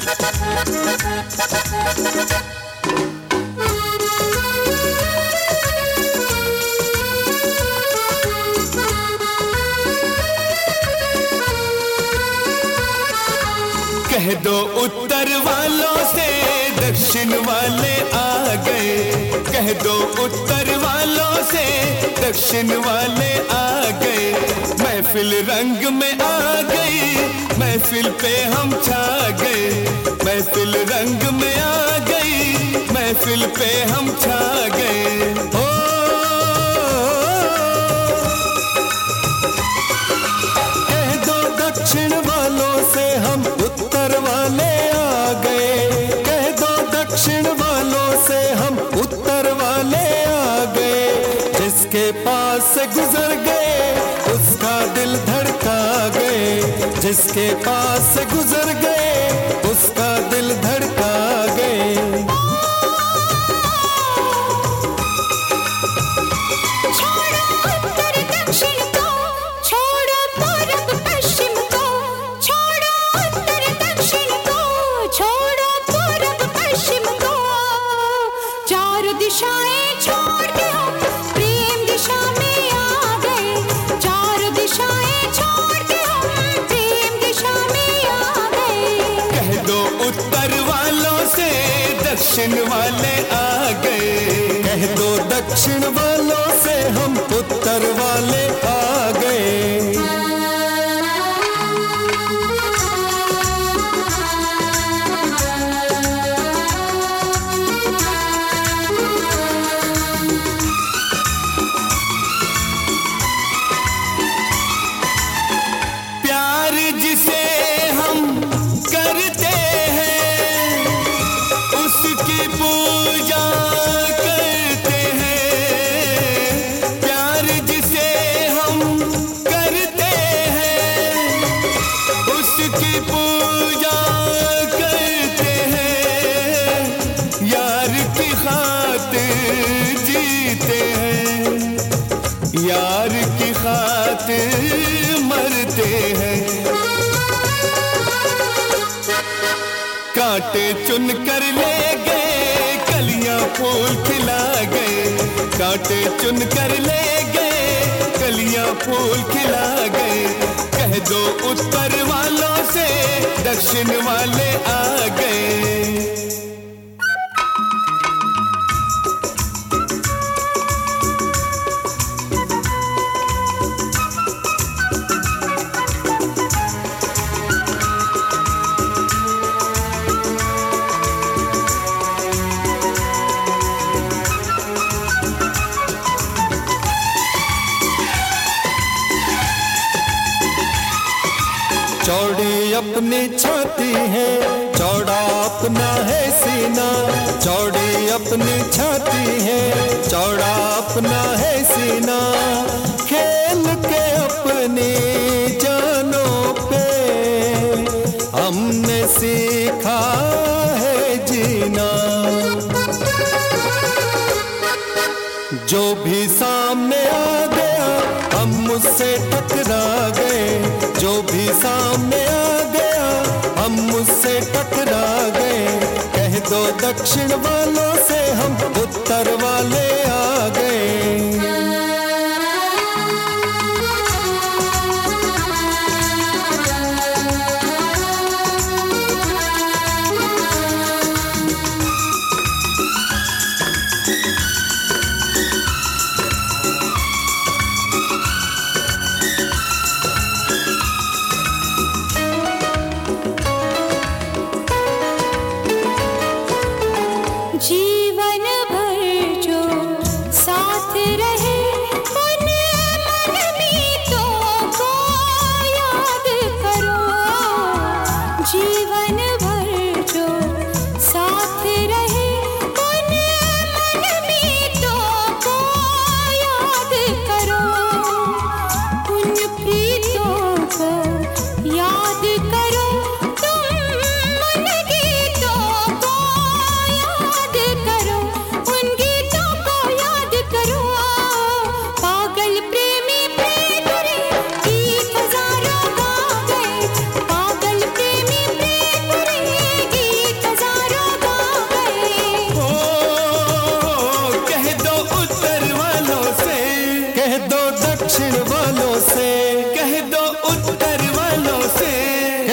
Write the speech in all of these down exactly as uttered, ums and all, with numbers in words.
कह दो उत्तर वालों से दक्षिण वाले आ गए, कह दो उत्तर वालों से दक्षिण वाले आ गए। महफिल रंग में आ गई, महफिल पे हम छा गए, महफिल रंग में आ गई, महफिल पे हम छा गए। ओ कह दो दक्षिण वालों से हम उत्तर वाले आ गए, कह दो दक्षिण वालों से हम उत्तर वाले आ गए। जिसके पास से गुजर गए उसका दिल धड़का गए, जिसके पास से गुजर गए उसका दिल धड़का गए। दक्षिण वाले आ गए, कह दो दक्षिण वालों से हम उत्तर वाले आ गए। प्यार जिसे हम करते हैं उसकी पूजा करते हैं, प्यार जिसे हम करते हैं उसकी पूजा करते हैं। यार की खातिर जीते हैं, यार की खातिर मरते हैं। कांटे चुन कर ले गए कलियां फूल खिला गए, कांटे चुन कर ले गए कलियां फूल खिला गए। कह दो उत्तर वालों से दक्षिण वाले आ गए। चौड़ी अपनी छाती है, चौड़ा अपना है सीना, चौड़ी अपनी छाती है, चौड़ा अपना है सीना। खेल के अपनी जानों पे हमने सीखा है जीना। जो भी सामने आ गया हम उससे टकरा गए, जो भी सामने आ गया हम उससे टकरा गए। कह दो दक्षिण वालों से हम उत्तर वाले आ गए। जीवन भर जो साथ रहे उन मनमीतों को याद करो, जीवन भर जो साथ रहे उन मनमीतों को याद करो, उन प्रीतों को याद करो, तुम मन गीतों को याद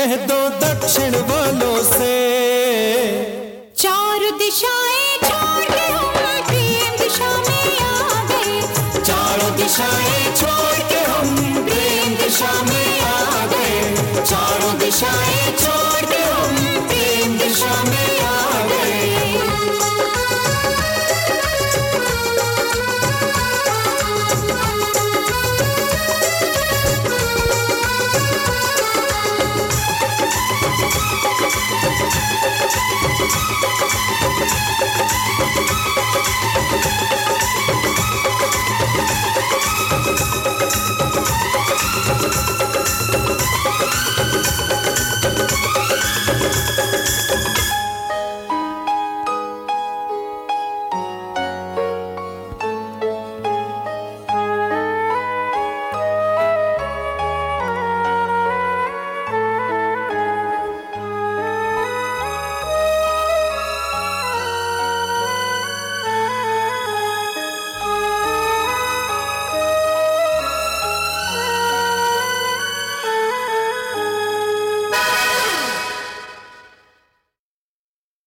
कह दो दक्षिण वालों से। चार दिशाएं छोड़ के हम प्रेम दिशा में आ गए। चारों दिशाएं छोड़ के हम प्रेम दिशा में आ गए। चारों दिशाएं छोड़